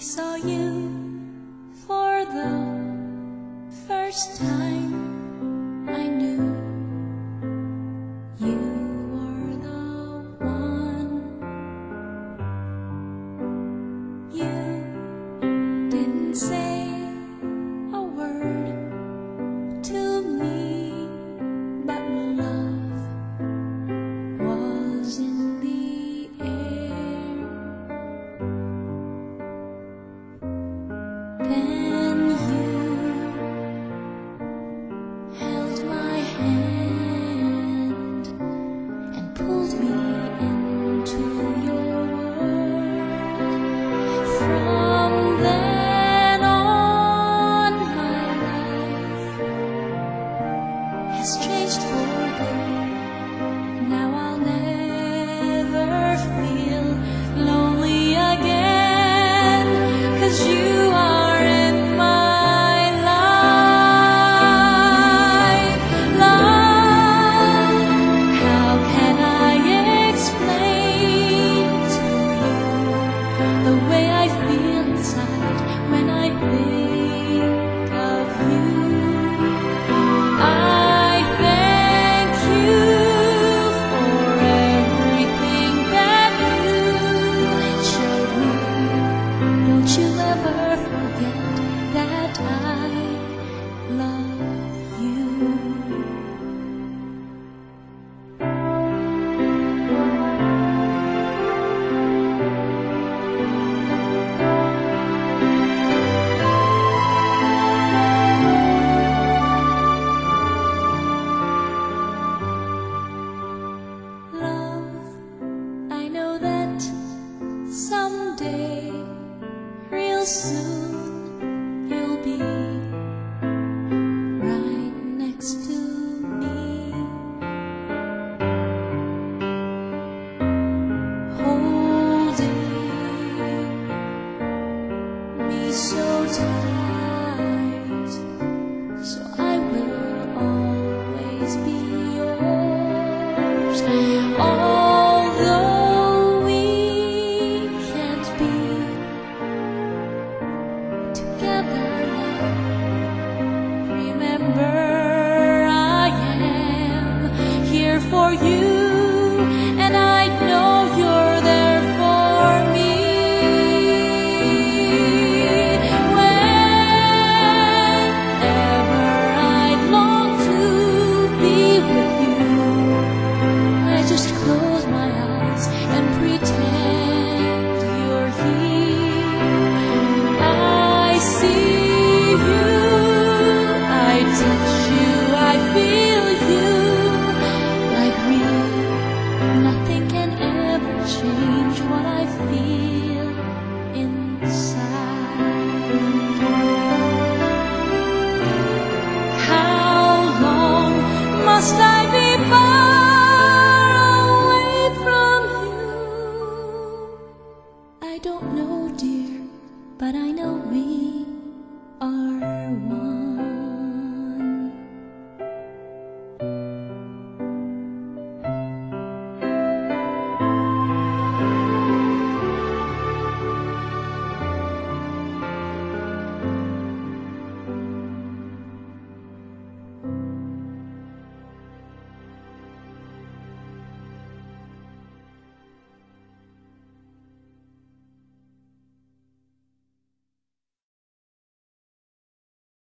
saw you for the first time. I knew you were the one. You didn't say a word to me, but love was in the air. Then you held my hand and pulled me into your world. From then on, my life has changed for good. Now I'll never feel lonely again, 'cause you are in my life. Love, how can I explain to you the way I feel inside when I think of you? I thank you for everything that you showed me. Don't you ever forget that I love you. Love, I know that someday, real soon, you'll be right next to me, holding me so tight, so I will always be yours. Although we can't be together now, remember I am here for you, and I know you're there for me. Whenever I long to be with you, I just close my eyes and pretend you're here. I see you, I touch you, I feel you. Like real, nothing can ever change what I feel inside. How long must I be far away from you? I don't know, dear, but I know